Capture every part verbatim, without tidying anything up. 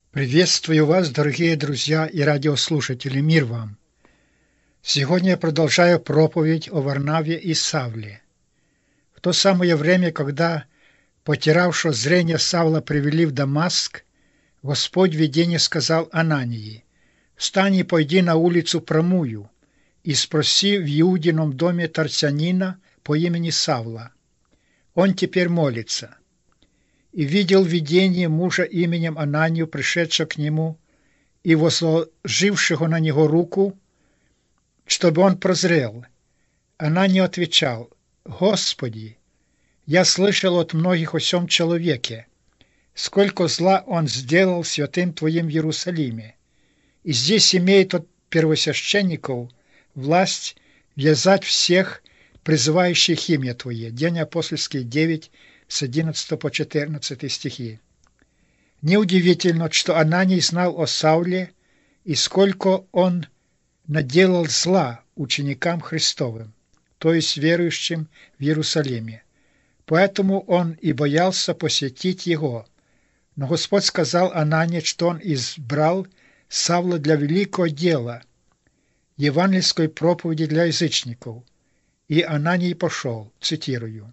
Приветствую вас, дорогие друзья и радиослушатели, мир вам! Сегодня я продолжаю проповедь о Варнаве и Савле. В то самое время, когда потерявшего зрение Савла привели в Дамаск, Господь в видении сказал Анании: «Встань и пойди на улицу Промую и спроси в Иудином доме Тарсянина по имени Савла. Он теперь молится». И видел видение мужа именем Ананию, пришедшего к нему и возложившего на него руку, чтобы он прозрел. Анания отвечал: «Господи, я слышал от многих о сем человеке, сколько зла он сделал святым Твоим в Иерусалиме, и здесь имеет от первосвященников власть вязать всех, призывающих имя Твое». День апостольский девять, с одиннадцатого по четырнадцатый стихи. Неудивительно, что Ананий знал о Сауле и сколько он наделал зла ученикам Христовым, то есть верующим в Иерусалиме. Поэтому он и боялся посетить его. Но Господь сказал Анании, что он избрал Савла для великого дела, евангельской проповеди для язычников. И Ананий пошел, цитирую: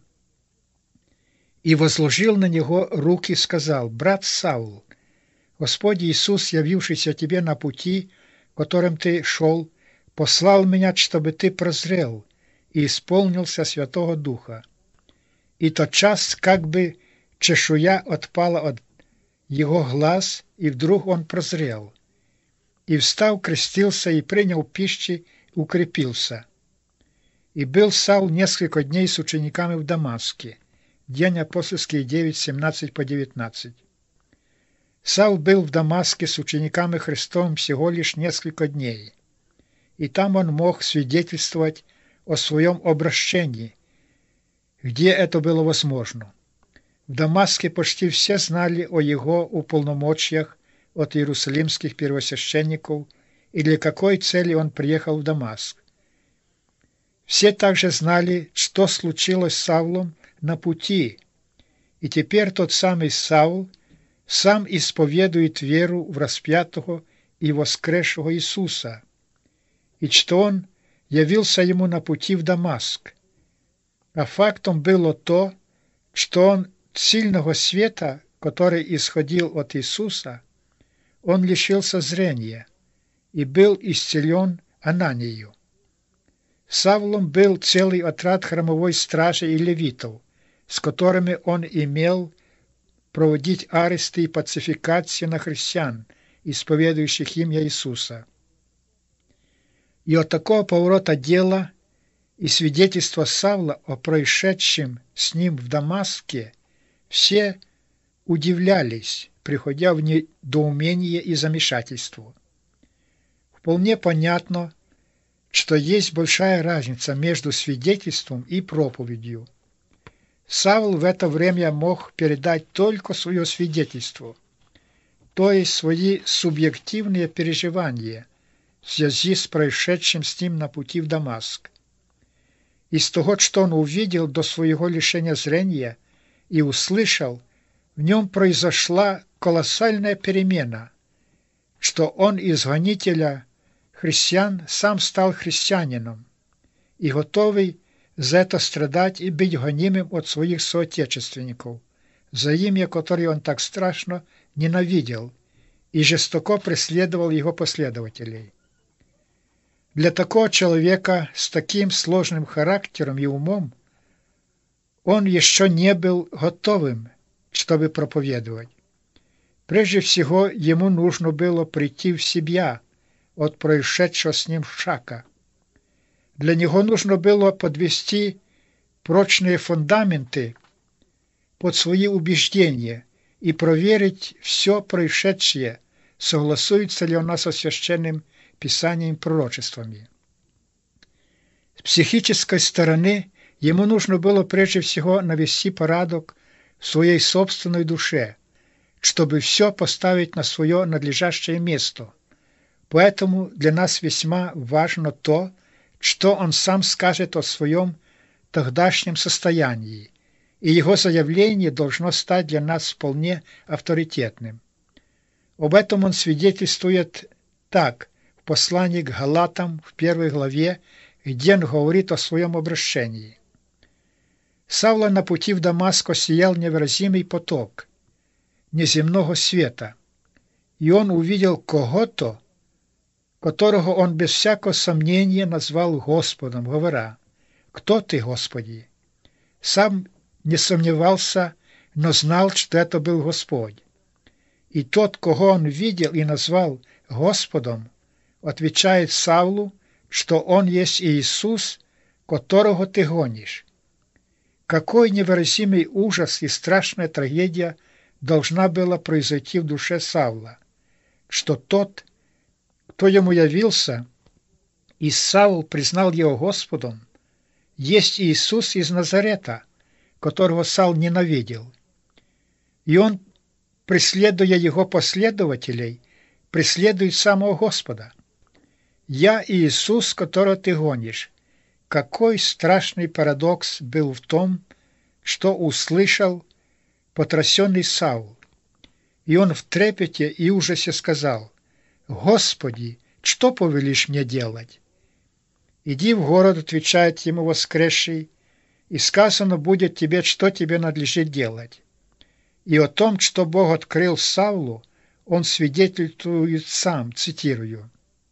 «И возложил на него руки, сказал: брат Саул, Господь Иисус, явившийся тебе на пути, которым ты шел, послал меня, чтобы ты прозрел и исполнился Святого Духа. И тотчас как бы чешуя отпала от его глаз, и вдруг он прозрел. И встав, крестился и принял пищи, укрепился. И был Саул несколько дней с учениками в Дамаске». День апостольский девять, семнадцать по девятнадцать. Саул был в Дамаске с учениками Христовым всего лишь несколько дней, и там он мог свидетельствовать о своем обращении, где это было возможно. В Дамаске почти все знали о его уполномочиях от иерусалимских первосвященников и для какой цели он приехал в Дамаск. Все также знали, что случилось с Савлом на пути, и теперь тот самый Саул сам исповедует веру в распятого и воскресшего Иисуса, и что он явился ему на пути в Дамаск. А фактом было то, что он сильного света, который исходил от Иисуса, он лишился зрения и был исцелен Ананию. Савлом был целый отряд храмовой стражи и левитов, с которыми он имел проводить аресты и пацификацию на христиан, исповедующих имя Иисуса. И от такого поворота дела и свидетельства Савла о происшедшем с ним в Дамаске все удивлялись, приходя в недоумение и замешательство. Вполне понятно, что есть большая разница между свидетельством и проповедью. Савл в это время мог передать только свое свидетельство, то есть свои субъективные переживания в связи с происшедшим с ним на пути в Дамаск. Из того, что он увидел до своего лишения зрения и услышал, в нем произошла колоссальная перемена, что он из гонителя христиан сам стал христианином и готовый за это страдать и быть гонимым от своих соотечественников, за имя, которое он так страшно ненавидел и жестоко преследовал его последователей. Для такого человека с таким сложным характером и умом он еще не был готовым, чтобы проповедовать. Прежде всего, ему нужно было прийти в себя от происшедшего с ним шока. Для него нужно было подвести прочные фундаменты под свои убеждения и проверить все происшедшее, согласуется ли оно со священным писанием и пророчествами. С психической стороны ему нужно было прежде всего навести порядок в своей собственной душе, чтобы все поставить на свое надлежащее место. Поэтому для нас весьма важно то, что он сам скажет о своем тогдашнем состоянии, и его заявление должно стать для нас вполне авторитетным. Об этом он свидетельствует так в послании к Галатам в первой главе, где он говорит о своем обращении. Савла на пути в Дамаск сиял невыразимый поток неземного света, и он увидел кого-то, которого он без всякого сомнения назвал Господом, говоря: «Кто ты, Господи?» Сам не сомневался, но знал, что это был Господь. И тот, кого он видел и назвал Господом, отвечает Савлу, что он есть Иисус, которого ты гонишь. Какой невыразимый ужас и страшная трагедия должна была произойти в душе Савла, что тот, кто ему явился, и Савл признал его Господом, есть Иисус из Назарета, которого Савл ненавидел. И он, преследуя его последователей, преследует самого Господа. «Я Иисус, которого ты гонишь». Какой страшный парадокс был в том, что услышал потрясенный Саул. И он в трепете и ужасе сказал: «Господи, что повелишь мне делать?» «Иди в город», — отвечает ему воскресший, «и сказано будет тебе, что тебе надлежит делать». И о том, что Бог открыл Савлу, он свидетельствует сам, цитирую: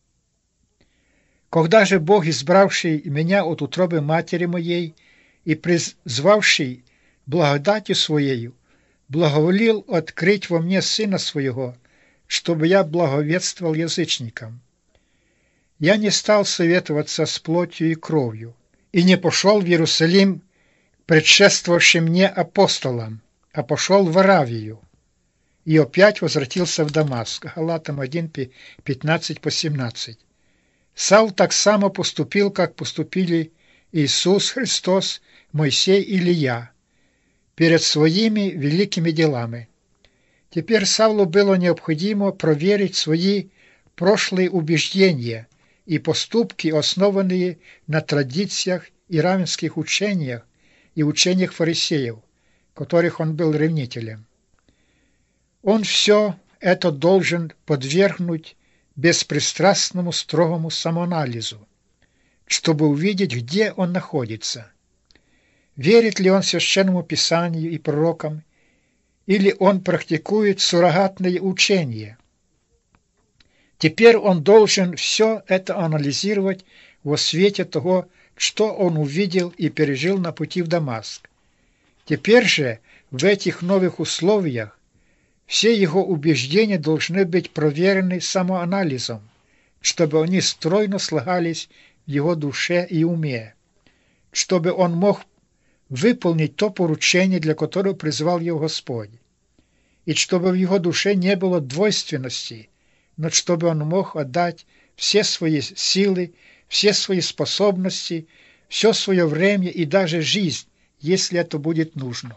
«Когда же Бог, избравший меня от утробы матери моей и призвавший благодатью Своею, благоволил открыть во мне Сына Своего, чтобы я благовествовал язычникам, я не стал советоваться с плотью и кровью, и не пошел в Иерусалим предшествовавшим мне апостолам, а пошел в Аравию, и опять возвратился в Дамаск». Галатам один, пятнадцать по семнадцать. Савл так само поступил, как поступили Иисус Христос, Моисей и Илия перед своими великими делами. Теперь Савлу было необходимо проверить свои прошлые убеждения и поступки, основанные на традициях и равенских учениях и учениях фарисеев, которых он был ревнителем. Он все это должен подвергнуть беспристрастному строгому самоанализу, чтобы увидеть, где он находится. Верит ли он Священному Писанию и пророкам, или он практикует суррогатные учения. Теперь он должен все это анализировать во свете того, что он увидел и пережил на пути в Дамаск. Теперь же в этих новых условиях все его убеждения должны быть проверены самоанализом, чтобы они стройно слагались в его душе и уме, чтобы он мог выполнить то поручение, для которого призвал его Господь, и чтобы в его душе не было двойственности, но чтобы он мог отдать все свои силы, все свои способности, все свое время и даже жизнь, если это будет нужно.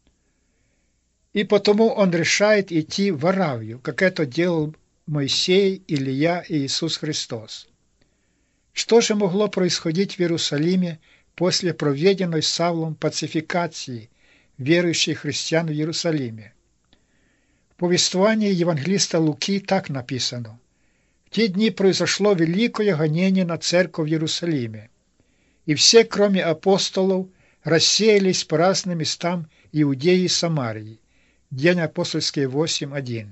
И потому он решает идти в Аравию, как это делал Моисей, Илия и Иисус Христос. Что же могло происходить в Иерусалиме после проведенной Савлом пацификации верующих христиан в Иерусалиме? В повествовании евангелиста Луки так написано: «В те дни произошло великое гонение на церковь в Иерусалиме, и все, кроме апостолов, рассеялись по разным местам Иудеи и Самарии». Деяния апостольские восемь один.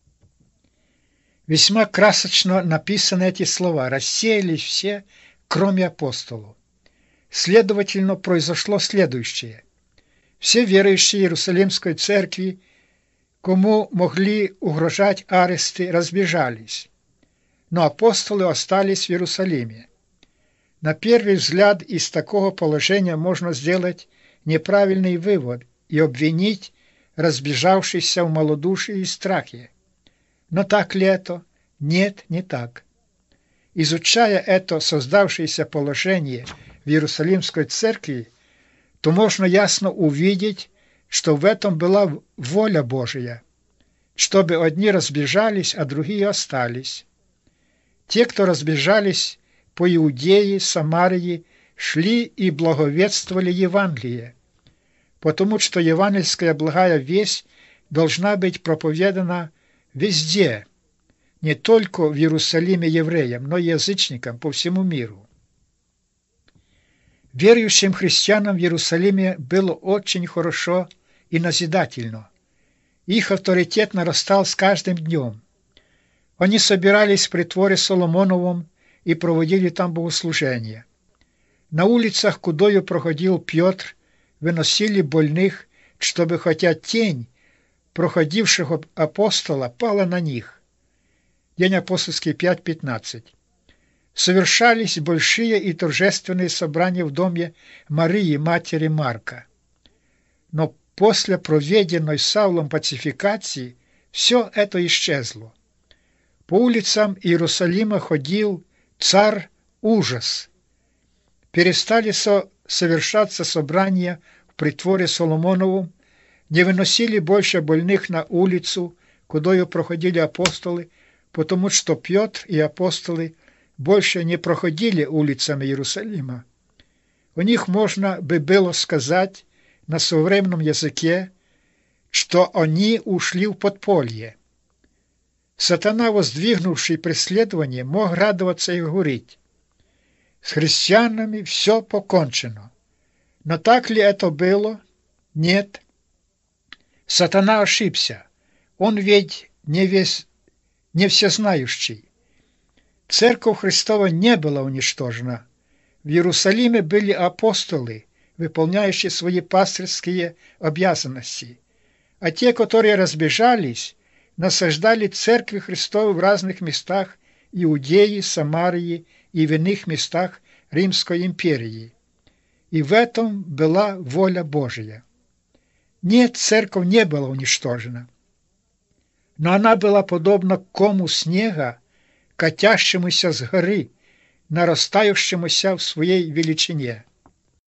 Весьма красочно написаны эти слова: «рассеялись все, кроме апостолов». Следовательно, произошло следующее. Все верующие Иерусалимской церкви, кому могли угрожать аресты, разбежались, но апостолы остались в Иерусалиме. На первый взгляд из такого положения можно сделать неправильный вывод и обвинить разбежавшихся в малодушии и страхе. Но так ли это? Нет, не так. Изучая это создавшееся положение в Иерусалимской церкви, то можно ясно увидеть, что в этом была воля Божия, чтобы одни разбежались, а другие остались. Те, кто разбежались по Иудее, Самарии, шли и благовествовали Евангелие, потому что евангельская благая весть должна быть проповедана везде, не только в Иерусалиме евреям, но и язычникам по всему миру. Верующим христианам в Иерусалиме было очень хорошо и назидательно. Их авторитет нарастал с каждым днем. Они собирались в притворе Соломоновом и проводили там богослужения. На улицах, кудою проходил Петр, выносили больных, чтобы хотя тень проходившего апостола пала на них. День апостольский пять пятнадцать. Совершались большие и торжественные собрания в доме Марии, матери Марка. Но после проведенной Савлом пацификации все это исчезло. По улицам Иерусалима ходил царь ужас. Перестали со совершаться собрания в притворе Соломоновом, не выносили больше больных на улицу, кудою проходили апостолы, потому что Петр и апостолы больше не проходили улицами Иерусалима. У них можно бы было сказать на современном языке, что они ушли в подполье. Сатана, воздвигнувший преследование, мог радоваться и говорить: «С христианами все покончено». Но так ли это было? Нет. Сатана ошибся. Он ведь не, весь, не всезнающий. Церковь Христова не была уничтожена. В Иерусалиме были апостолы, выполняющие свои пастырские обязанности, а те, которые разбежались, насаждали церкви Христовы в разных местах Иудеи, Самарии и в иных местах Римской империи. И в этом была воля Божия. Нет, церковь не была уничтожена, но она была подобна кому снега, катящемуся с горы, нарастающемуся в своей величине.